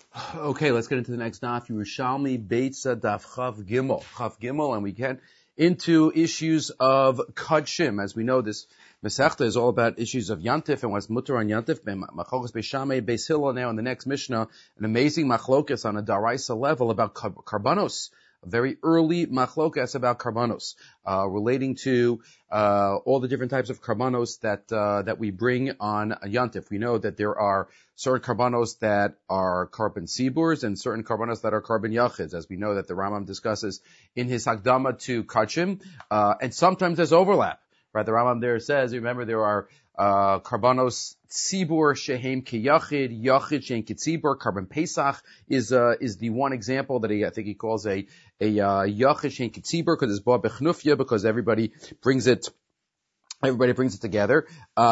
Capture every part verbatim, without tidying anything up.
Okay, let's get into the next daf. Yerushalmi Beitza Daf Chav Gimel. Chav Gimel, and we get into issues of Kudshim. As we know, this Masechta is all about issues of Yantif and what's mutter on Yantif. Machlokas Beishamei Beis Hillel now in the next Mishnah, an amazing machlokas on a daraisa level about karbanos. A very early machlokas about karbanos, uh, relating to, uh, all the different types of karbanos that, uh, that we bring on a yantif. We know that there are certain karbanos that are carbon siburs and certain karbanos that are carbon yachids, as we know that the Rambam discusses in his Hakdama to Kachim, uh, and sometimes there's overlap. Right, the Rambam there says, remember there are, uh, karbanos tzibur shehem kiyachid, yachid shehem kitzibur. Carbon pesach is, uh, is the one example that he, I think he calls a, a, uh, yachid shehem kitzibur, because it's ba bechnufya, because everybody brings it, everybody brings it together.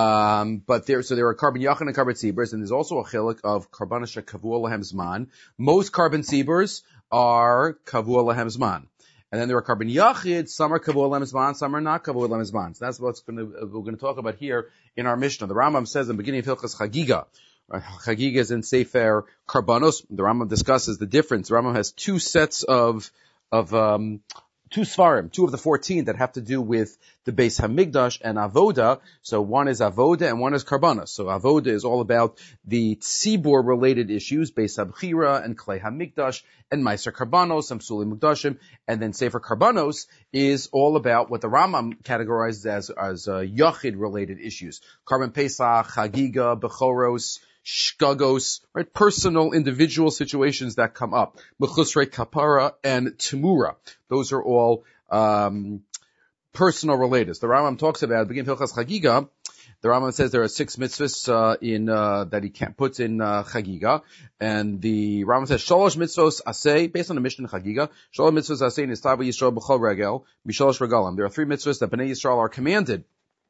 Um, but there, so there are carbon yachid and carbon tziburs, and there's also a chilik of karbanos shekavua lahem zman. Most carbon tziburs are kavua lahem zman. And then there are carbon yachid, some are kavua lahem zman, some are not kavua lahem zman. So that's what's gonna, we're going to talk about here in our Mishnah. The Rambam says in the beginning of Hilchas Chagiga, right? Chagiga is in Sefer Karbanos. The Rambam discusses the difference. The Rambam has two sets of, of, um, two svarim, two of the fourteen that have to do with the Beis Hamikdash and Avoda. So one is Avoda and one is Karbanos. So Avoda is all about the Tzibur related issues, Beis Habchira and Klei Hamikdash and Meiser Karbanos and Psuli Mukdashim. And then Sefer Karbanos is all about what the Rambam categorizes as, as uh, Yachid related issues. Carbon Pesach, Chagiga, Bechoros, Shkagos, right? Personal, individual situations that come up. Mechusrei Kapara and Temura. Those are all, um, personal related. The Rambam talks about, beginning of Hilchas Chagiga, the Rambam says there are six mitzvahs, uh, in, uh, that he can't put in, uh, Chagiga. And the Rambam says, Shalosh mitzvos asay, based on the Mishnah Chagiga, Shalosh mitzvos asay nistav Yisrael b'chol regel, b'shalosh regalim. There are three mitzvahs that Bnei Yisrael are commanded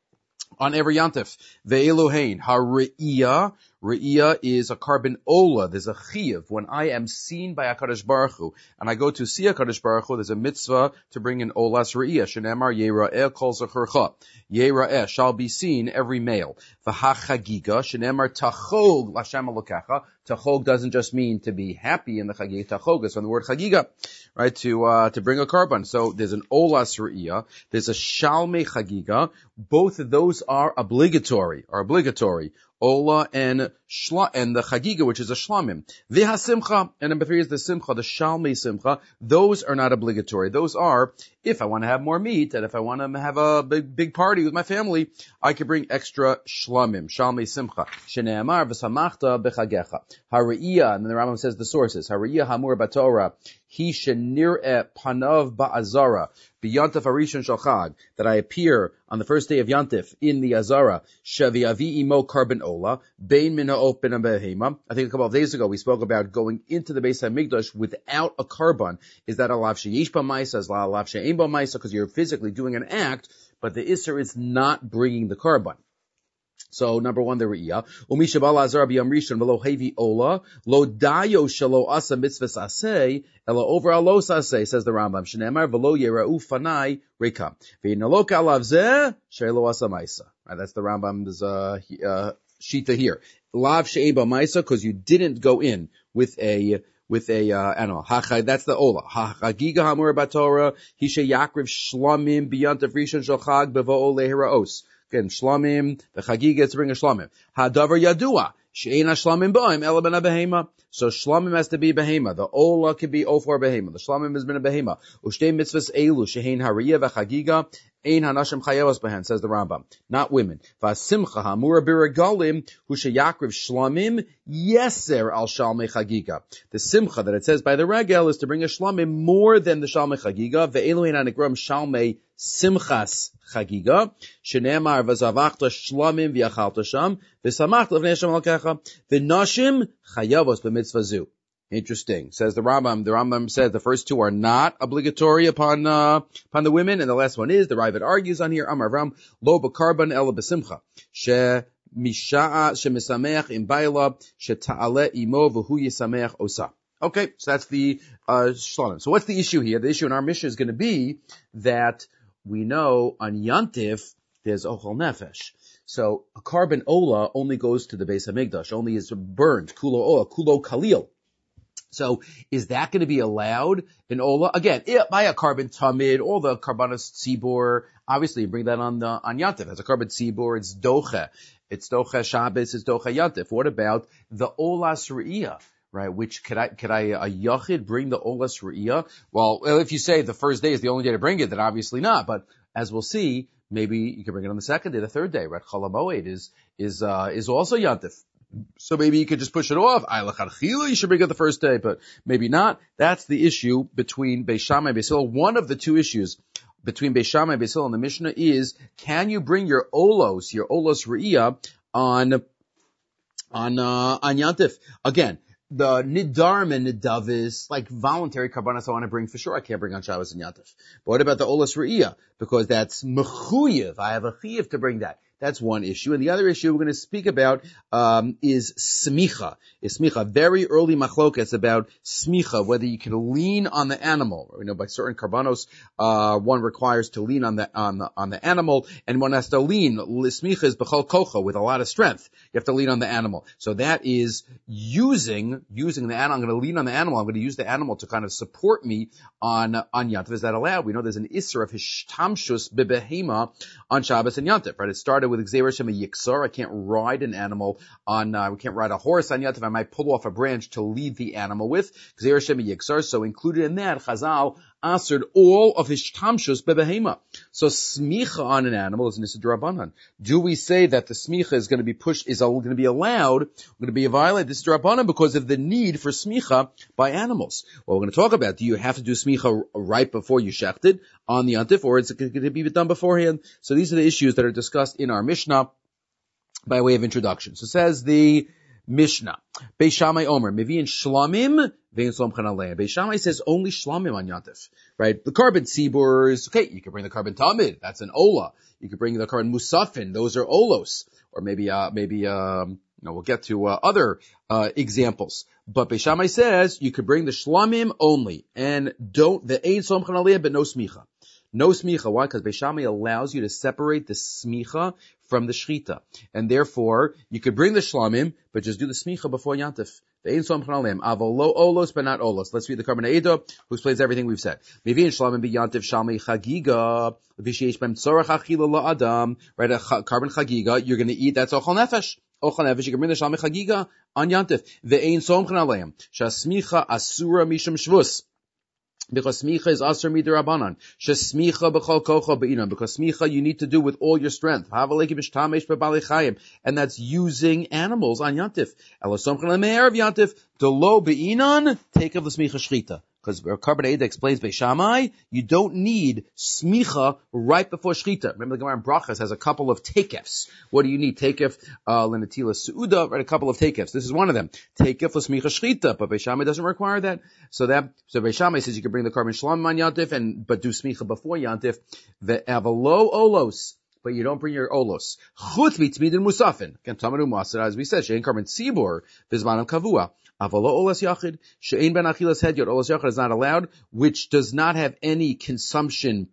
on every yantif. Ve'elohein, ha-re'iyah. Re'iyah is a carbon ola. There's a chiyuv. When I am seen by HaKadosh Baruch Hu, and I go to see HaKadosh Baruch Hu, there's a mitzvah to bring in olas re'iyah. Shenemar yera'eh kol zecharcha. Yera'eh shall be seen every male. V'ha-chagiga. Shenemar tachog l'Hashem Elokecha. Tachog doesn't just mean to be happy in the chagiga. Tachog is from the word chagiga, right? To, uh, to bring a carbon. So there's an olas re'iyah. There's a shalmei chagiga. Both of those are obligatory, are obligatory. Ola and shla, and the chagiga, which is a shlamim. Viha simcha, and number three is the simcha, the shalmei simcha. Those are not obligatory. Those are, if I want to have more meat, and if I want to have a big, big party with my family, I can bring extra shlamim, shalmei simcha. Shene'amar v'samachta b'chagecha. Hariyah, and then the Rambam says the sources. Hariyah hamur batorah. He shenir'e panav ba'azara. B'yantif harishon shel chag, that I appear on the first day of Yantif in the Azara, Shaviavi imo carbon ola, bein min ha'of ben behema. I think a couple of days ago we spoke about going into the Beis Hamikdash without a carbon. Is that a lav sheyesh b'maisa? Is that a lav she'ein b'maisa? Because you're physically doing an act, but the Isser is not bringing the carbon. So, number one, the Re'iyah. Umisha bala azar b'yam rishon v'lo hevi ola, lo dayo shelo asa mitzvahs aseh, ela over alos aseh, says the Rambam. Shenemar v'lo yera'u fanai rekam. V'inalok alav zeh, shelo asa maisa. Right, that's the Rambam's, uh, uh, shita here. Lav she'eba maisa, because you didn't go in with a, with a, uh, animal. That's the ola. Ha-chagiga hamur batorah, hishe yakriv shlamim b'yantav rishon shel chag bevo'o lehiraos. Again, shlamim, the chagiga to bring a shlamim. Hadavar yadua, she'ein shlamim boim, ela ben behema. So shlamim has to be behema. The ola can be ofor behema. The shlamim has been a behema. Ushtei mitzvahs elu, she'ein hariyah v'chagiga, ein hanashim chayavos behen, says the Rambam. Not women. V'asimcha hamura b'regalim, hu sheyakriv shlamim, yeser al shalmei chagiga. The simcha that it says by the regel is to bring a shlamim more than the shalmei chagiga. Ve'elu ein hanikram shalmei simchas chagiga, shenemar v'zavachta shlamim v'yachalta sham, v'samachta l'vnei Hashem Elokecha, v'nashim chayavos b'mitzvah zu. Interesting. Says the Rambam, the Rambam says the first two are not obligatory upon, uh, upon the women, and the last one is, the Ravid argues on here, Amar Ram, lo b'karban ela b'simcha, she misha'a, she misameach im bayla, she ta'ale imo v'hu yisameach osa. Okay, so that's the, uh, shlamim. So what's the issue here? The issue in our Mishnah is going to be that we know on Yantif, there's Ochel Nefesh. So a carbon ola only goes to the Beis Hamikdash, only is burned, kulo ola, kulo kalil. So is that going to be allowed in Ola? Again, by a carbon tamid, all the carbonos tzibor, obviously you bring that on the, on Yantif. As a carbon tzibor, it's doche. It's doche Shabbos, it's doche Yantif. What about the Olas Re'iyah? Right, which could I, could I, a yachid bring the Olas Re'iyah? Well, if you say the first day is the only day to bring it, then obviously not. But as we'll see, maybe you can bring it on the second day, the third day, right? Chol HaMoed is, is, uh, is also Yantif. So maybe you could just push it off. You should bring it the first day, but maybe not. That's the issue between Beis Shammai and Beis Hillel. One of the two issues between Beis Shammai and Beis Hillel in the Mishnah is, can you bring your olos, your olos re'iyah on, on, uh, on Yantif? Again, the nidarim and nidavis, like voluntary karbanos I want to bring for sure. I can't bring on Shabbos and Yantif. But what about the olos re'iyah? Because that's mechuyev. I have a chiyev to bring that. That's one issue. And the other issue we're going to speak about um, is smicha. Is smicha. Very early machlokas about smicha, whether you can lean on the animal. You know, by certain karbanos, uh, one requires to lean on the on the on the animal, and one has to lean. Smicha is b'chol kocha, with a lot of strength. You have to lean on the animal. So that is using using the animal. I'm going to lean on the animal. I'm going to use the animal to kind of support me on on Yantif. Is that allowed? We know there's an isser of hishtamshus bebehema on Shabbos and Yantif. Right? It started with Gzeira Shem Yiksar. I can't ride an animal on, uh, we can't ride a horse on Yantif. I might pull off a branch to lead the animal with. Gzeira Shem Yiksar. So included in that, Chazal answered all of his tamshus bebehema. So smicha on an animal is Nisa D'Rabbanan. Do we say that the smicha is going to be pushed, is going to be allowed, going to be violated? This is D'Rabbanan because of the need for smicha by animals. Well, we're going to talk about, do you have to do smicha right before you shechted on the Yantif, or is it going to be done beforehand? So these are the issues that are discussed in our Mishnah by way of introduction. So says the Mishnah, Beis Shammai Omer, Mevi'in Shlamim, Ve'in Somchan Alein. Beis Shammai says only Shlamim on Yantif, right? The carbon tzibur is, okay, you can bring the carbon tamid, that's an ola. You can bring the carbon musafin, those are olos. Or maybe, uh, maybe, um, you know, we'll get to, uh, other, uh, examples. But Beis Shammai says you could bring the Shlamim only, and don't, the Ein Somchan Alein, but no smicha. No smicha. Why? Because Beis Shammai allows you to separate the smicha from the shchita. And therefore, you could bring the shlamim, but just do the smicha before Yantif. The ein som chanalim. Avol lo olos, but not olos. Let's read the Karban Eidah, who explains everything we've said. Mevi'in shlamim bi Yantif shalmei chagiga, v'sheish b'em tzorach achila la'adam. Right, a carbon chagiga, you're going to eat, that's ochal nefesh. Ochal nefesh, you can bring the shalmei chagiga on Yantif. The ein som chanalim. Shasmicha asura mishum shvus. Because smicha is asur midirabanan. Shesmicha b'chol kocha be'inan. Because smicha you need to do with all your strength. Havaleki b'shtamesh b'balei chayim. And that's using animals on Yantif. Elosomchan le'me'er of Yantif. Delo be'inan. Take of the smicha shchita. Because Karban Eidah explains Beis Shammai, you don't need smicha right before shchita. Remember the Gemara in Brachas has a couple of takefs. What do you need? Takef, uh, lenatila su'uda, right? A couple of takefs. This is one of them. Takef l'smicha shchita, but Beis Shammai doesn't require that. So that, so Beis Shammai says you can bring the carbon shlam on Yantif and, but do smicha before Yantif. The avalo olos. But you don't bring your olos. Chutz mitzmidin musafin. Again, tamadu masar, as we said, she'en carbon tzibur, vizmanam kavua. Avalo olas yachid, she'en ben achilas hedyot, olas yachid is not allowed, which does not have any consumption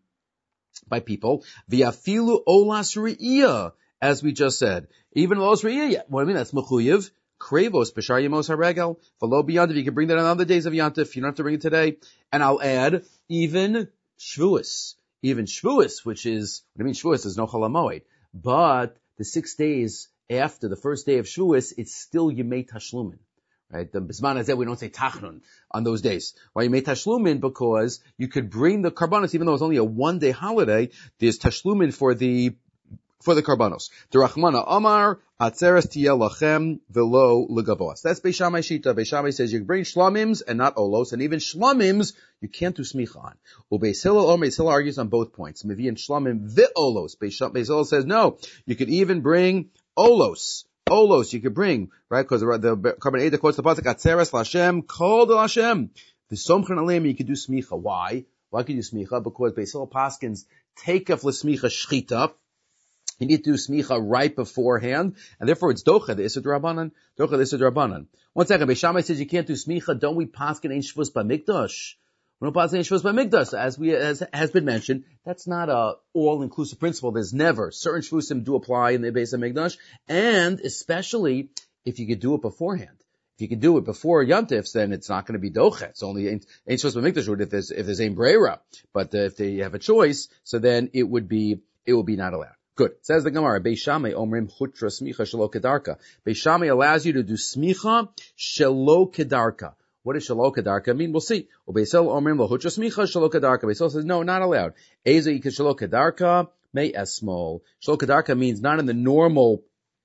by people. V'afilu olas re'iyah, as we just said. Even olas re'iyah, what do I mean? That's mechuyev. Kravos, b'shar yemos haregel. V'lo b'yantiv, you can bring that on other days of Yantif. You don't have to bring it today. And I'll add, even shvuas. Even Shavuos, which is, what I mean Shavuos is no Chol HaMoed, but the six days after the first day of Shavuos, it's still Yemei Tashlumin, right? The Bisman Hazeh, we don't say Tachnun on those days. Why Yemei Tashlumin? Because you could bring the Karbanos, even though it's only a one day holiday, there's Tashlumin for the for the karbanos. The Rachmana Amar, Atzeres Tiyeh Lachem Velo Legavos. That's Beis Shammai Shita. Beis Shammai says you can bring shlamims and not olos, and even shlamims you can't do smicha on. Well, Beis Hillel, or Beis Hillel argues on both points. Mevi and shlamim ve'olos. Beis Hillel says no, you could even bring olos. Olos you could bring, right? Because the, the Karban Eidah quotes the pasuk Atzeres Lashem Kol Del Hashem. The Somchan Aleim you could do smicha. Why? Why could you do smicha? Because Beis Hillel paskins take of l'smicha shchita. You need to do smicha right beforehand, and therefore it's docha, the Issa D'Rabbanan. Docha, the Issa D'Rabbanan. One second, Beis Shammai says you can't do smicha, don't we paskin ein shvus b'mikdash? We don't paskin ein shvus b'mikdash. As we, as has been mentioned, that's not a all-inclusive principle. There's never. Certain shvusim do apply in the Beis HaMikdash, and especially if you could do it beforehand. If you can do it before Yantifs, then it's not going to be doche. It's only ain't ain't supposed to make the shul if there's if there's ein breira. But uh, if they have a choice, so then it would be it will be not allowed. Good. Says the Gemara, Beis Shammai omrim chutra smicha shelo kedarka. Beis Shammai allows you to do smicha shelo kedarka. What does shelo kedarka mean? We'll see. Beis Hillel omrim lo chutra smicha shelo kedarka. Beis Hillel says no, not allowed. Eza ika shelo kedarka may esmol. Shelo kedarka means not in the normal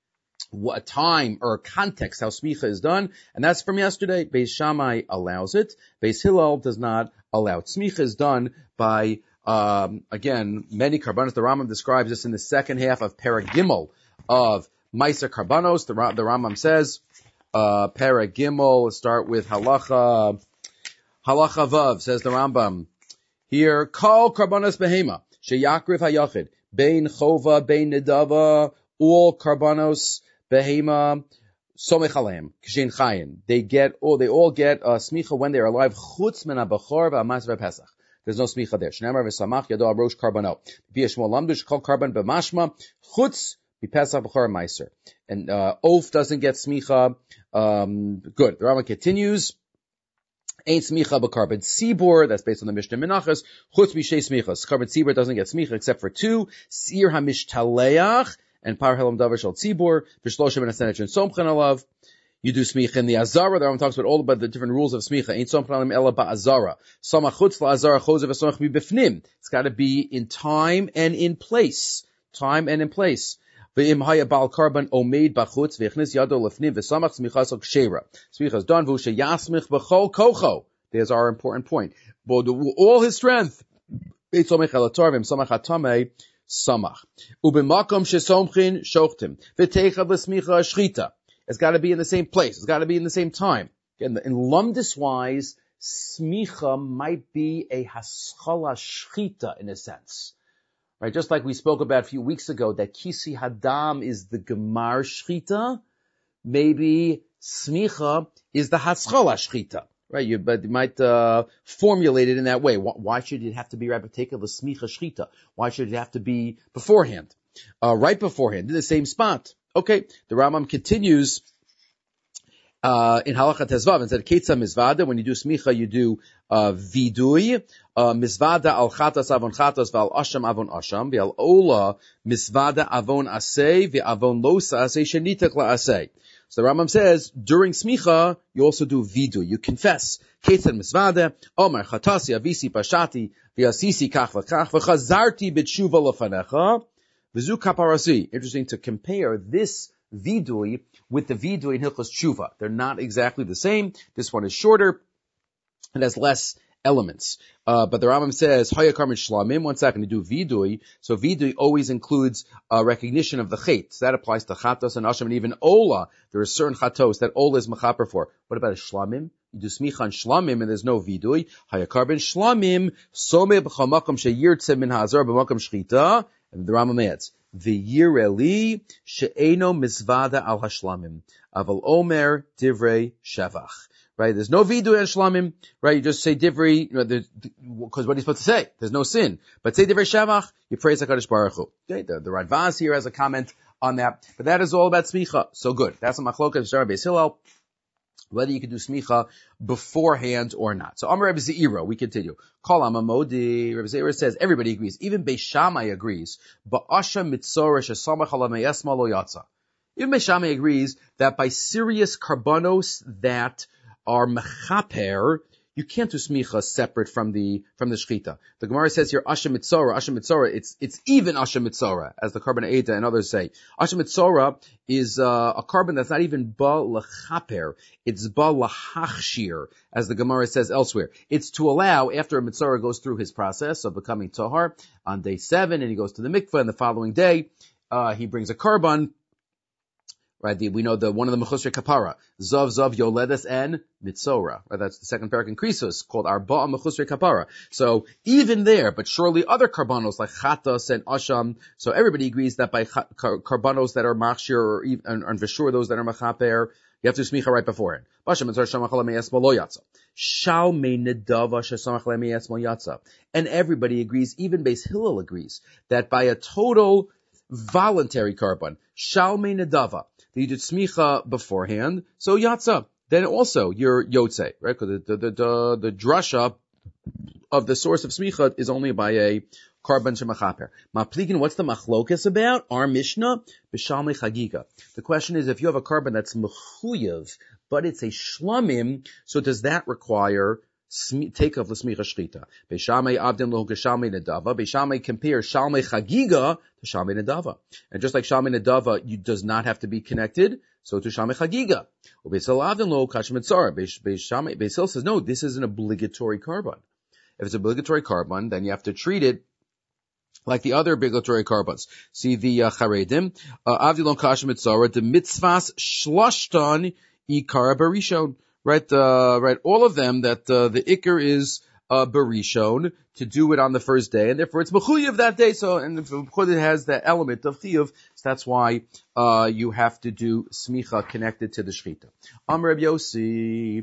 what time or context how smicha is done, and that's from yesterday. Beis Shammai allows it. Beis Hillel does not allow it. Smicha is done by, um, again, many karbanos. The Rambam describes this in the second half of Perek Gimel of Meiser Karbanos. The, the Rambam says, uh, Perek Gimel, let's start with halacha, halacha vav, says the Rambam. Here, kol karbanos behema, sheyakriv hayachid, bein chova, bein nedava, all karbanos behema, somech aleim, kishin chayin. They get, all, they all get, uh, smicha when they are alive, chutz min ha-bachor v'amas v'pesach. There's no smicha there. Shneimar v'samach yado arosh karbano. V'yeh shmo lamdush kol karban b'mashma, chutz v'pesach b'chor meiser. And, uh, Oaf doesn't get smicha, um, good. The Rambam continues, ain't smicha b'karban tzibur, that's based on the Mishnah Menachos, chutz b'shei smichas. Karban tzibur doesn't get smicha except for two, sir ha-mishtaleach, and par helam davar shel tzibur, v'shloshim and asenech and somchen alav. You do smicha in the azara. The Rambam talks about all about the different rules of smicha. Ain't somchen alim ela ba'azara. Samach chutz la'azara chozev v'samach b'bifnim. It's got to be in time and in place. Time and in place. V'im haya ba'al karban omeid b'chutz v'yichnis yado lefnim v'samach smichas al kshera. Smicha is done. V'ushe yasmich b'chol kocho. There's our important point. All his strength. Beit somech elatar v'im samach hatamei. Samach. Ubimakom shesomchin shochtim. V'teichad l'smicha shchita. It's got to be in the same place. It's got to be in the same time. Again, in lumdis wise, smicha might be a haschala shchita in a sense. Right? Just like we spoke about a few weeks ago that kisi hadam is the gemar shchita, maybe smicha is the haschala shchita. Right, you, but you might, uh, formulate it in that way. Why, why should it have to be right particular smicha shchita? Why should it have to be beforehand? Uh, right beforehand, in the same spot. Okay, the Rambam continues, uh, in halacha tezvav, and said, ketza mizvada, when you do smicha, you do, uh, vidui, uh, mizvada al chatas avon chatas, val asham avon asham, val ola, mizvada avon asay, vi avon losa asay, shenitek la asay. So the Rambam says, during smicha, you also do vidu. You confess. Ketzad misvada, Omar chatasi avisi pashati, v'asisi kach v'kach, v'chazarti b'tshuva lefanecha, v'zu kaparasi. Interesting to compare this vidui with the vidui in Hilchos Tshuva. They're not exactly the same. This one is shorter. It has less elements. Uh, but the Rambam says, Haya karmin shlamim, one second, to do vidui. So vidui always includes uh, recognition of the chet. So that applies to chatos and asham, and even ola. There are certain chatos that ola is mechaper for. What about a shlamim? You do smicha on shlamim, and there's no vidui. Haya karmin shlamim, some b'chamakam sheyirtze min ha'azar b'makam shchita. And the Rambam adds, v'yireli she'eno mizvada al hashlamim. Aval omer divrei shevach. Right? There's no vidu and shlamim. Right? You just say divrei, you know, because what are you supposed to say? There's no sin. But say divrei shevach, you praise HaKadosh Baruch Hu. Okay? The, the Radvaz here has a comment on that. But that is all about smicha. So good. That's a machlokas of Beis Hillel, whether you can do smicha beforehand or not. So Amar Rebbe Zeira, we continue. Kol Amamodi, Rebbe Zeira says, everybody agrees. Even Beis Shammai agrees. Ba'asha mitzorah shesamach alamei esma lo yatsa. Even Beis Shammai agrees that by serious karbanos that are mechaper, you can't do smicha separate from the from the shchita. The Gemara says here, Asha Mitzora, Asha Mitzora, it's it's even Asha Mitzora, as the Karban Eita and others say. Asha Mitzora is uh, a carbon that's not even ba lechaper, it's ba lahachshir, as the Gemara says elsewhere. It's to allow, after a Mitzora goes through his process of becoming Tahar, on day seven, and he goes to the mikveh, and the following day, uh, he brings a carbon. Right, the, we know the one of the mechusrei kapara, zav zav yoledes and mitzora. Right, that's the second parak in Krisos called arba'a mechusrei kapara. So even there, but surely other karbanos like chatas and asham. So everybody agrees that by ch- karbanos that are machshir or even, and, and for sure those that are machaper, you have to smicha right beforehand. And everybody agrees, even Beis Hillel agrees, that by a total voluntary karban, shalmei nedava, that you did smicha beforehand, so yatsa. then also you're Yotze, right? Because the, the, the, the drasha of the source of smicha is only by a karban shemachaper. Maplikin, what's the machlokas about? Our Mishnah, b'shalmei chagiga. The question is, if you have a karban that's mechuyev, but it's a shlamim, so does that require take of l'smicha shchita? Beishamei abdin lo geshalmei nedava. Beishamei compares shalmei chagiga to shalmei nedava. And just like shalmei nedava, you does not have to be connected, so to shalmei chagiga. Beisil abdin lo kashim etzara. Beisil says, no, this is an obligatory karban. If it's obligatory karban, then you have to treat it like the other obligatory karbans. See the uh, charedim, avdilon kashim etzara, the mitzvahs shlashtan ikara barishon. Right, uh, right, all of them that, uh, the ikar is, uh, barishon, to do it on the first day, and therefore it's mechuyev that day, so, and because it has that element of chiyuv, so that's why, uh, you have to do smicha connected to the shechita. Amar Reb Yossi,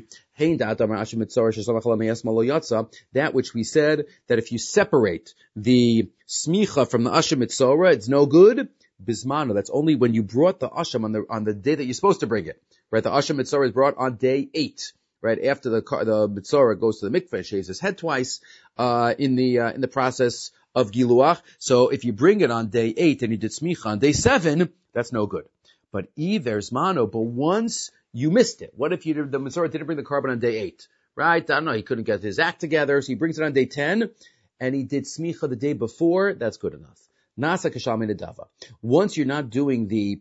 that which we said, that if you separate the smicha from the asham mitzora, it's no good. Bismano, that's only when you brought the asham on the, on the day that you're supposed to bring it. Right, the asham mitzora is brought on day eight. Right, after the the mitzora goes to the mikveh, shaves his head twice, uh, in the, uh, in the process of giluach. So if you bring it on day eight and you did smicha on day seven, that's no good. But there's mano, but once you missed it, what if you did, the mitzora didn't bring the carbon on day eight? Right, I don't know, he couldn't get his act together, so he brings it on day ten, and he did smicha the day before, that's good enough. Nasa kashalmei nedava. Once you're not doing the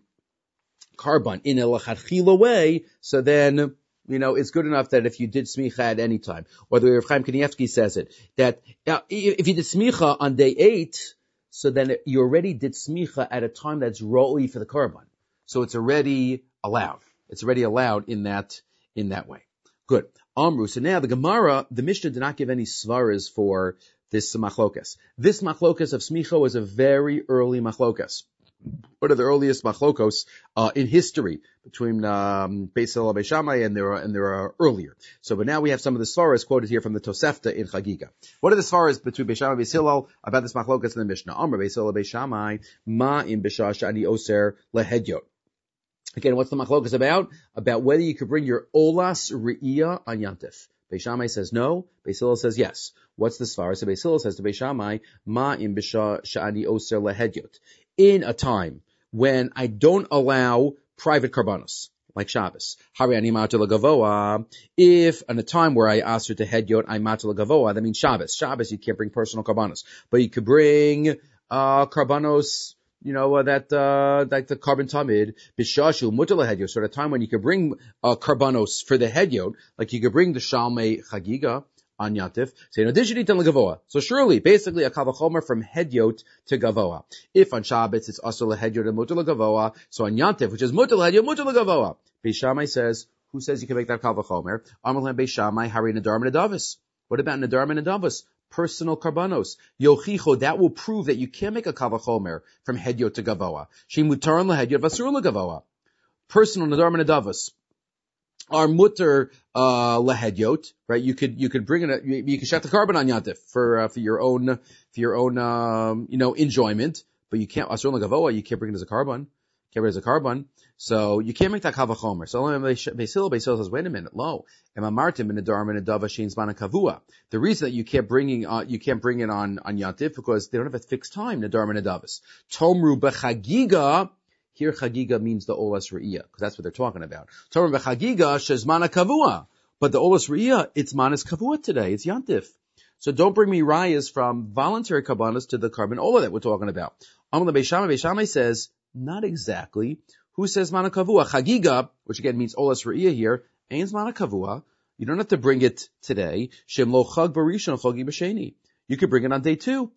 karban in a lachatchila way, so then, you know, it's good enough that if you did smicha at any time, or the Rav Chaim Kanievsky says it, that uh, if you did smicha on day eight, so then you already did smicha at a time that's ro'i for the karban. So it's already allowed. It's already allowed in that, in that way. Good. Amru. So now the Gemara, the Mishnah did not give any svaras for this machlokas. This machlokas of smicha was a very early machlokas. One of the earliest machlokos uh, in history between um, Beis Hillel and Beis Shammai, and there are and there are earlier. So, but now we have some of the svaras quoted here from the Tosefta in Chagiga. What are the svaras between Beis Shammai and Beis Hillel about this machlokas in the Mishnah? Amar Beis Hillel Beis Shammai ma im b'shah shani oser lehedyot. Again, what's the machlokas about? About whether you could bring your olas re'iyah on yantif. Beis Shammai says no. Beis Hillel says yes. What's the svara? So Beis Hillel says to Beis Shammai, ma im b'shah shani oser lehedyot. In a time when I don't allow private karbanos, like Shabbos. Hari ani matel gavoa. If in a time where I ask her to hedyot, I matel gavoa, that means Shabbos. Shabbos, you can't bring personal karbanos. But you could bring, uh, karbanos, you know, uh, that, uh, like the carbon tamid, bishashu mutal hedyot. So at a time when you could bring, uh, karbanos for the hedyot, like you could bring the shalmei chagiga on yantif. Say, no, did you eat gavoa? So surely, basically, a kavachomer from hedyot to gavoa. If on Shabbos it's also hedyot and mutal gavoa, so on yantif, which is mutal hedyot, mutal gavoa. Beis Shammai says, who says you can make that kavachomer? Amalem Beis Shammai, hari nadar menedavis. What about nadar menedavis? Personal karbanos. Yochicho, that will prove that you can't make a kavachomer from hedyot to gavoa. Shemutar lehedyot vasur legavoa. Personal nadar menedavis are mutter uh lehedyot, right? You could you could bring it. You, you could shut the carbon on yantif for uh, for your own for your own um you know enjoyment, but you can't asur legavoa. You can't bring it as a carbon. Can't bring it as a carbon. So you can't make that kavachomer. So Beis Hillel says, wait a minute, lo, emamartim in a darm and a dava shein zman kavua. The reason that you can't bringing uh, you can't bring it on on yantif because they don't have a fixed time. Nadar and davas. Tomru bechagiga. Here, chagiga means the olas re'iyah, because that's what they're talking about. Tomru bechagiga shezmana kavua. But the olas re'iyah, it's manas kavua today. It's yantif. So don't bring me rayas from voluntary karbanos to the carbon ola that we're talking about. Amal Beis Shammai, Beis Shammai says, not exactly. Who says mana kavua? Chagiga, which again means olas re'iyah here, ain't mana kavua. You don't have to bring it today. Shem lo chag barishon chagi b'sheni. You could bring it on day two.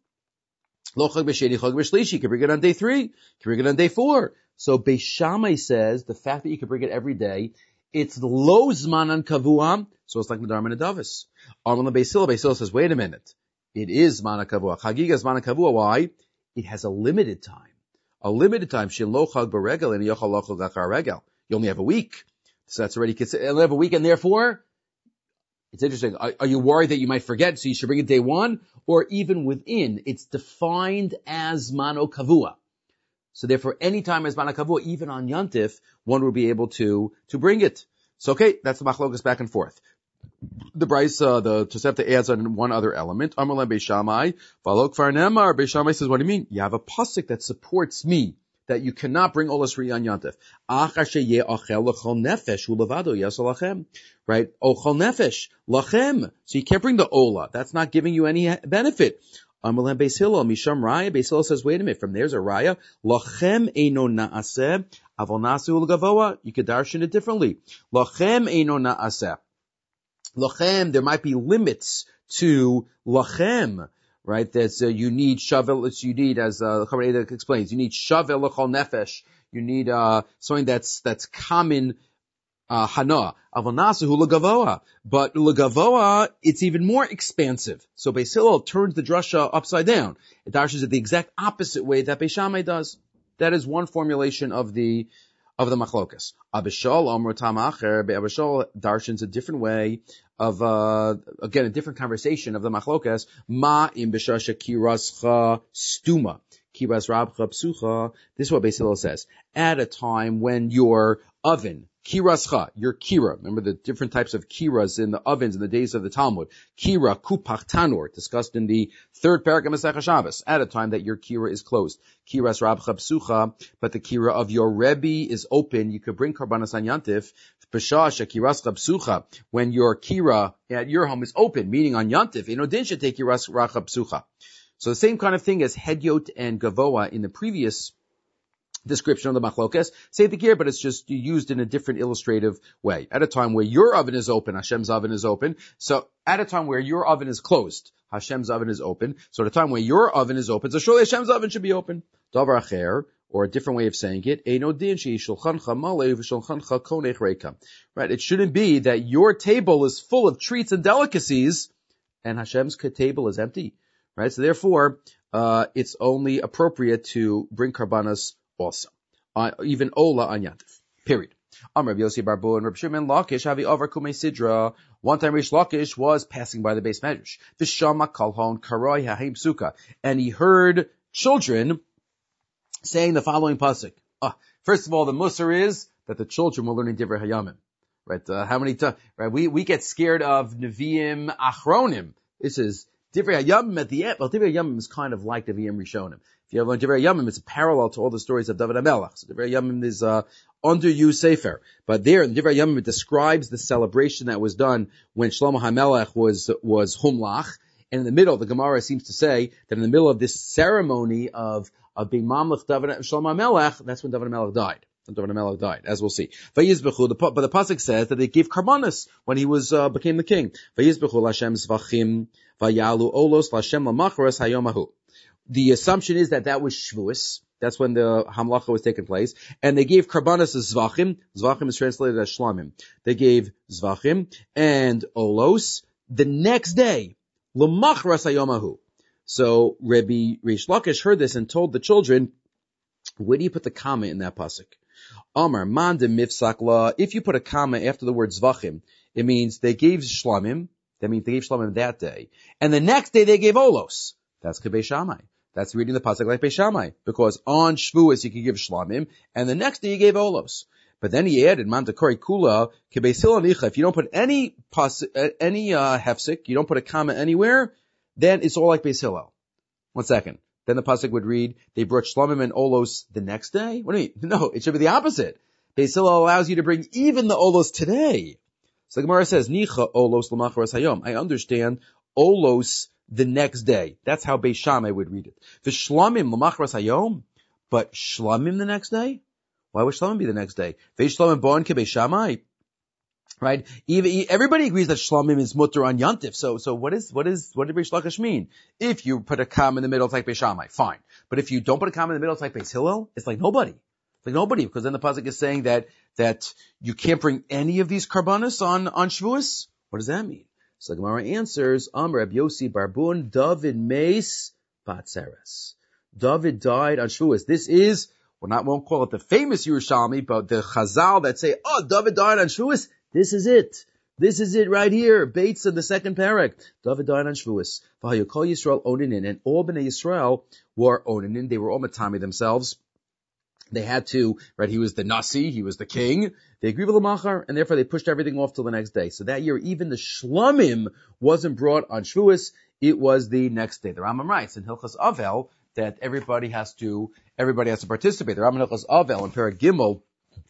Lo chag b'sheni chag b'shlishi. You could bring it on day three. You could bring it on day four. So Beis Shammai says the fact that you could bring it every day, it's lo zmanan kavua, so it's like nadar and nadavis. Amalem Beis Hillel, Beis Hillel says, wait a minute. It is mana kavua. Chagiga is mana kavua. Why? It has a limited time. A limited time. Shelo chag beregel and yochal lochal gachar regel. You only have a week. So that's already considered. You only have a week, and therefore, it's interesting. Are, are you worried that you might forget, so you should bring it day one? Or even within, it's defined as mano kavua. So therefore, any time as mano kavua, even on yantif, one would be able to, to bring it. So okay, that's the machlokas back and forth. The Brisa, the Tosefta adds on one other element. Amar Beis Shammai, V'lo kvar nemar. Beis Shammai says, what do you mean? You have a pasuk that supports me, that you cannot bring olas ri on Yantif. Achar sheyeh achel l'chol nefesh hu levado yasol lachem. Right? Ochol nefesh lachem. So you can't bring the ola. That's not giving you any benefit. Amar Beis Hillel, Misham Raya. Beis Hillel says, wait a minute, from there's a Raya. Lachem eino naaseh, avol nasu l'gavoa. You could darshan it differently. Lachem eino naaseh. Lachem, there might be limits to lachem, right? That's, uh, you need shavel, you need, as, uh, Chavar explains, you need shavel l'chol nefesh. You need, uh, something that's, that's common, uh, hana. Avol nasu l'gavoa. But l'gavoa, it's even more expansive. So Beis Hillel turns the drasha upside down. It darshes it the exact opposite way that Beis Shammai does. That is one formulation of the, of the machlokas. Abishol Amr Tamacher, Abishol darshans a different way of, uh, again, a different conversation of the machlokas. Ma im b'shasha kirascha stuma. Kiras rabcha psucha. This is what Beis Hillel says. At a time when your oven, kirascha, your kira, remember the different types of kiras in the ovens in the days of the Talmud. Kira kupach tanur, discussed in the third parak of Masechah Shabbos. At a time that your kira is closed. Kiras rabcha psucha, but the kira of your rebbe is open. You could bring karbanas on yantif. B'shasha kirascha psucha, when your kira at your home is open, meaning on yantif. Inodin should take kiras rabcha psucha. So the same kind of thing as hedyot and gavoa in the previous description of the machlokas, say the gear, but it's just used in a different illustrative way. At a time where your oven is open, Hashem's oven is open. So at a time where your oven is closed, Hashem's oven is open. So at a time where your oven is open, so surely Hashem's oven should be open. Davar acher, or a different way of saying it, Eino din she'i shulchancha malei v'shulchancha konech reika. Right? It shouldn't be that your table is full of treats and delicacies, and Hashem's table is empty. Right? So therefore, uh, it's only appropriate to bring karbanas also. Uh, even ola on yantif. Period. Amr Rabbi Yossi Barbu and Rabbi Shimon Lakish Havi Over Kumei Sidra. One time Rish Lakish was passing by the base medrash. V'shama kalhon karoi ha'im suka. And he heard children saying the following pasuk. Ah, first of all, the musar is that the children were learning Divrei Hayamim. Right? Uh, how many times? Right? We, we get scared of Nevi'im Achronim. This is Divrei Hayamim at the end. Well, Divrei Hayamim is kind of like Nevi'im Rishonim. If you have learned Divrei Hayamim, it's a parallel to all the stories of David HaMelech. So Divrei Hayamim is uh underused sefer. But there in Divrei Hayamim it describes the celebration that was done when Shlomo HaMelech was was humlach. And in the middle, the Gemara seems to say that in the middle of this ceremony of of being mamlech David Shlomo HaMelech, that's when David HaMelech died. When David HaMelech died, as we'll see. Vayizbechu, but the pasuk says that they gave karbanos when he was uh, became the king. Vayizbechu l'Hashem zvachim vayalu olos l'Hashem l'macharas hayomahu. The assumption is that that was Shavuos. That's when the Hamlacha was taking place. And they gave Karbanas as Zvachim. Zvachim is translated as Shlamim. They gave Zvachim and Olos the next day. L'machras hayomahu. So Rabbi Rish Lakish heard this and told the children, where do you put the comma in that pasuk? Amar, man de mifsakla. If you put a comma after the word Zvachim, it means they gave Shlamim. That means they gave Shlamim that day. And the next day they gave Olos. That's Beis Shammai. That's reading the pasuk like Beis Shammai, because on Shavuos you could give shlamim, and the next day you gave olos. But then he added mantakori kula kebeis Hillel nicha. If you don't put any pas, any uh, hefsek, you don't put a comma anywhere, then it's all like Beis Hillel. One second. Then the pasuk would read, they brought shlamim and olos the next day. What do you mean? No, it should be the opposite. Beis Hillel allows you to bring even the olos today. So the Gemara says nicha olos l'macharas hayom. I understand olos the next day. That's how Beis Shammai would read it. The shlamim l'machras hayom, but shlamim the next day? Why would shlamim be the next day? Ve'sh shlamim bon ke Beis Shammai, right? Even everybody agrees that shlamim is mutter on yantif. So, so what is what is what did Rish Lakish mean? If you put a comma in the middle, it's like Beis Shammai, fine. But if you don't put a comma in the middle, it's like Beis Hillel. It's like nobody. It's like nobody, because then the pasuk is saying that that you can't bring any of these karbanos on on Shavuos. What does that mean? So the Gemara answers, Amr Rabbi Yossi Barbun, David Meis Batzeres. David died on Shavuos. This is, well, not, won't call it the famous Yerushalmi, but the Chazal that say, oh, David died on Shavuos. This is it. This is it right here. Bates of the second parak. David died on Shavuos. V'hayokol Yisrael Oninin, and all Bnei Yisrael were Oninin. They were all Matami themselves. They had to, right, he was the Nasi, he was the king. They agreed with the Machar, and therefore they pushed everything off till the next day. So that year, even the Shlomim wasn't brought on Shavuos, it was the next day. The Rambam writes in Hilchas Avel that everybody has to, everybody has to participate. The Rambam Hilchas Avel in Perek Gimel,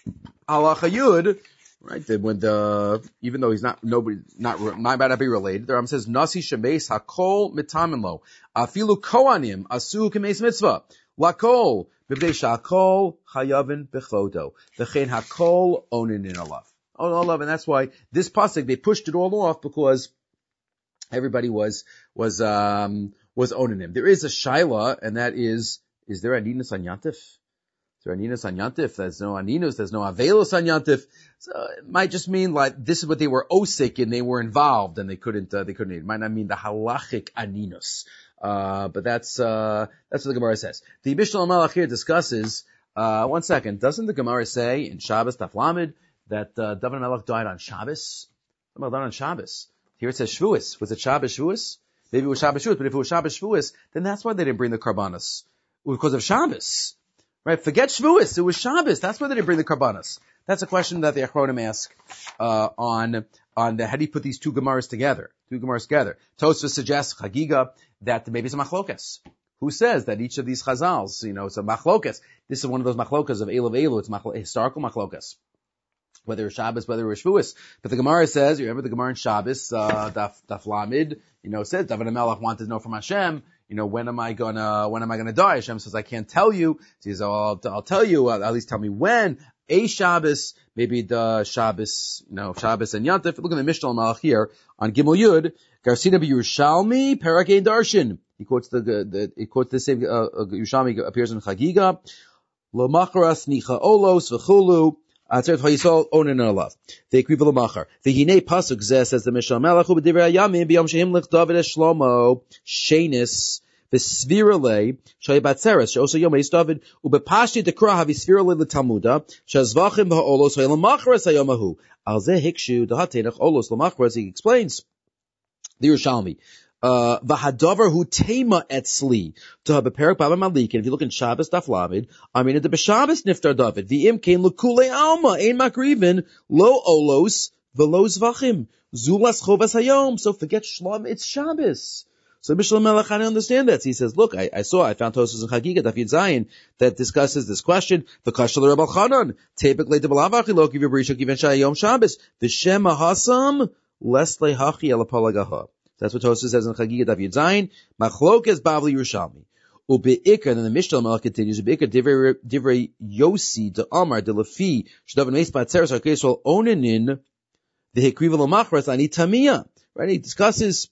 Halacha Yud, right, that when the, even though he's not, nobody, not, might not be related, the Rambam says, Nasi Shemes HaKol Mitamin Lo, Afilu Kohanim, Asu Kemes Mitzvah, Lakol, B'bdei Sha'akol Chayavin Bechodo, V'chein HaKol Onin in Olav. On Olav, and that's why this pasuk, they pushed it all off because everybody was, was, um, was owning him. There is a shaila, and that is, is there aninus on Yantif? Is there aninus on Yantif? There's no aninus, there's no avelus on Yantif. So it might just mean like, this is what they were osik, and they were involved, and they couldn't, uh, they couldn't, it might not mean the halachic aninus. Uh, but that's, uh, that's what the Gemara says. The Mishnah Malach here discusses, uh, one second, doesn't the Gemara say in Shabbos Daf Lamed that, uh, David Melech died on Shabbos? David died on Shabbos. Here it says Shavuos. Was it Shabbos Shavuos? Maybe it was Shabbos Shavuos, but if it was Shabbos Shavuos, then that's why they didn't bring the Karbanos. Because of Shabbos. Right? Forget Shavuos. It was Shabbos. That's why they didn't bring the Karbanos. That's a question that the Achronim ask, uh, on, on the, how do you put these two Gemaras together? Two Gemaras together. Tosfos suggests, Chagiga, that maybe it's a machlokas. Who says that each of these chazals, you know, it's a machlokas. This is one of those machlokas of Elu Elu. It's machlo- historical machlokas. Whether it's Shabbos, whether it's Shavuos. But the Gemara says, you remember the Gemara in Shabbos, uh, Daf, Daf Lamed, you know, says, David HaMelech wanted to know from Hashem, you know, when am I gonna, when am I gonna die? Hashem says, I can't tell you. So he says, oh, I'll, I'll tell you, uh, at least tell me when. A Shabbos, maybe the Shabbos, you know, Shabbos and Yantif. Look at the Mishnah Malach here on Gimel Yud. Garsina b'Yerushalmi, Parakei Darshan. He quotes the, the, he quotes the same, uh, Yerushalmi appears in Chagiga. Lo macharas nicha olos v'chulu. Atzeret Hayisol onen alav. The ekriva lo machar. The hine pasuk zeh says the Mishnah Malach hu b'divrei hayamim b'yom she'im lich David es Shlomo shenis v'svirale shay batzeres she'oso yom eis David u'bepashti dekra havi svirale l'talmuda she'azvachim b'ha'olos hayel macharas hayomahu al zeh hikshu dahatenach olos l'macharas. He explains the Yerushalmi. Uh, v'hadavar hu tema etzli to have a perak baba malik. And if you look in Shabbos Daf Lamed, I mean, at the B'Shabbos niftar David v'im came l'kulei alma ein makrivin lo olos v'lo zvachim zulas chovas hayom. So forget Shlom, it's Shabbos. So Mishnah Melech, I don't understand that. So he says, look, I, I saw, I found Tosfos in Chagiga Daf Yud Zayin that discusses this question. V'kashal Reb Elchanan tepek le'debalav lo kiv b'risha kiven shayom Shabbos v'shem ahasam les lehachi elapalagaha. That's what Tosfos says in Chagiga Daf Yud Zayin. Machlokes Bavli Yerushalmi. Ubeikar, and then the Mishnah Melech continues. Ubeikar divrei divrei Yosi de Amar de Lefi shadav meis batzeres arkesol onenin v'hekriva l'machras ani tamia. Right? He discusses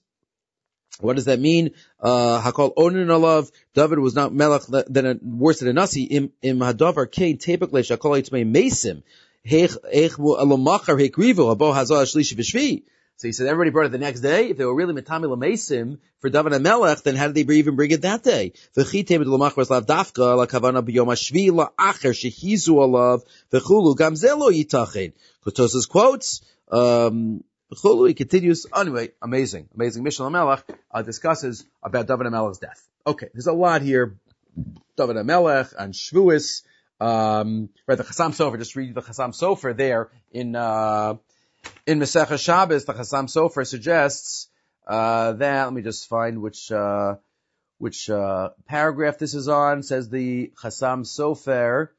what does that mean. Uh, Hakol onenin alav. David was not Melech than a, worse than a Nasi. Im im hadavar kein tepek le shakol yitzmei mesim hech ech l'machar hekriva abo hazal shlishi v'shvi. So he said everybody brought it the next day. If they were really metami l'meisim for David HaMelech, then how did they even bring it that day? V'chitei b'd'lomachras lav dafka l'kavana b'yom hashvi la'acher shehizu alav v'chulu gam ze lo yitachin. Tosfos quotes, um, v'chulu, he continues. Anyway, amazing, amazing. Mishnah HaMelech uh, discusses about David HaMelech's death. Okay, there's a lot here. David HaMelech and Shavuos. Um, right, the Chasam Sofer, just read the Chasam Sofer there in, uh, In Masechah Shabbos, the Chasam Sofer suggests uh, that. Let me just find which uh, which uh, paragraph this is on. Says the Chasam Sofer.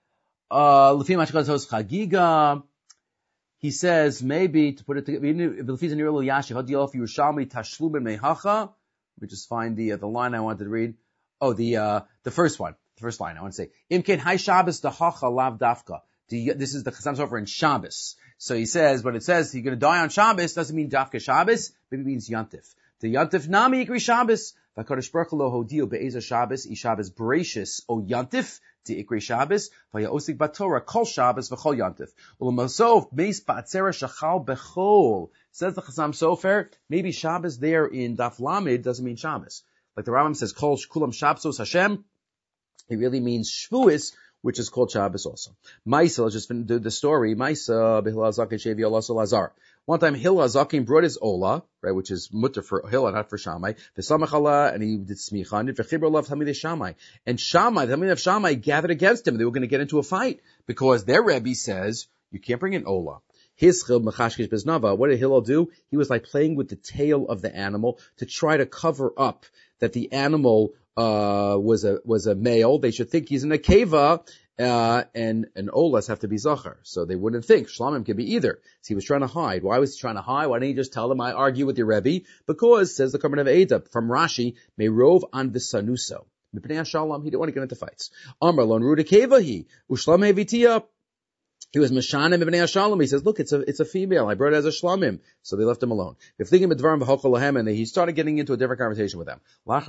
Lefi Mashkatos Chagiga. He says maybe to put it together. Lefi Zanir Yashi Hadiyol Yerushalmi Tashlumin Mehacha. Let me just find the uh, the line I wanted to read. Oh, the uh, the first one, the first line I want to say. Imken Hai Shabbos Dahacha Lav Dafka. This is the Chasam Sofer in Shabbos. So he says, when it says he's going to die on Shabbos, doesn't mean Dafka Shabbos, maybe it means Yantif. The Yantif Nami Ikri Shabbos. V'kadosh Baruch Hu lo hodio be'ezah Shabbos, I Shabbos Bereshis, O Yantif, to Ikri Shabbos, v'ya osik batorah, kol Shabbos, v'chol Yantif. U'l'masof, meis ba'atzera shachal bechol. Says the Chasam Sofer, maybe Shabbos there in Daf Lamed doesn't mean Shabbos. Like the Rambam says, kol kulam Shabsos Hashem, it really means Shavuos, which is called Shabbos also. Maisa, let's just do the story. Maisa, Behilal Zaken Shevi Allah Lazar. One time Hillel Zakin brought his Ola, right, which is mutter for Hillel, not for Shammai, v'samachala, and he did smicha, and v'chibra love Talmidei Shammai. And Shammai, the Talmidei of Shammai gathered against him. They were going to get into a fight because their Rebbe says, you can't bring an Ola. His chil mechashkish beznava. What did Hillel do? He was like playing with the tail of the animal to try to cover up that the animal uh was a was a male. They should think he's in a keva, uh and and olas have to be zachar, so they wouldn't think shlamim can be either. So he was trying to hide. Why was he trying to hide? Why didn't he just tell them, I argue with your Rebbe? Because, says the Karban of Eidah from Rashi, merov an v'sanuso. He didn't want to get into fights. Amar lon ruda keva he ushlam hevitia. He was Meshanim ibn Shalom. He says, look, it's a, it's a female. I brought it as a shlamim. So they left him alone. And he started getting into a different conversation with them.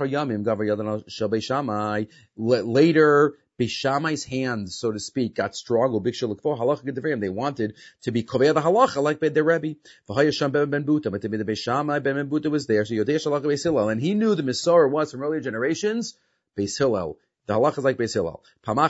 Later, Beishamai's hand, so to speak, got strong. They wanted to be kovei the halacha like their Rebbe. But Ben Beishamai Ben Ben Buta was there. So Yodei Shalach Beis Hillel. And he knew the Masorah was from earlier generations, Beis Hillel. The halacha is like Beis Hillel.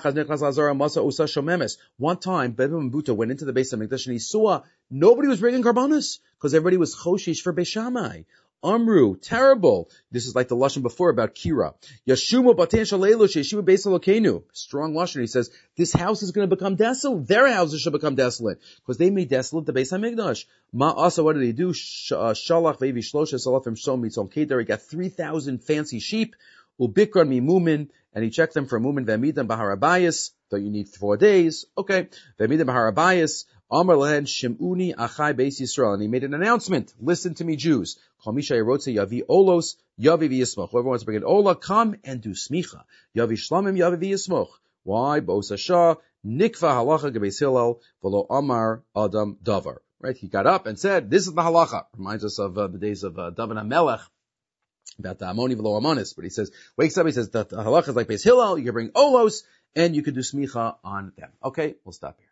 One time, Ben Buta went into the Beis Hamikdash and he saw nobody was bringing karbanos because everybody was choshish for Beis Shammai. Amru, terrible. This is like the lashon before about Kira. Yashumo baten shalelu sheishiva Beis Elokeinu. Strong lashon. He says this house is going to become desolate. Their houses should become desolate because they made desolate the Beis Hamikdash. Ma asa, what did he do? Shalach ve'vi shlosha salafim shom mitzon keder. He got three thousand fancy sheep. Ubikran mimumin, and he checked them for mumin ve'midim baharabayis. Don't you need four days? Okay. Ve'midim baharabayis. Amar lehen shimuni achai beis Yisrael, and he made an announcement. Listen to me, Jews. Kol misha yerotze yavi olos yavi v'yismoch. Whoever wants to bring an ola, come and do smicha. Yavi shlamim yavi v'yismoch. Why? Bos hasha nikva halacha gebeis Hillel v'lo amar adam davar. Right? He got up and said, "This is the halacha." Reminds us of uh, the days of uh, David HaMelech. About the Amoni v'lo Amonis, but he says, wakes up, he says that the halacha is like Beis Hillel, you can bring olos, and you can do smicha on them. Okay, we'll stop here.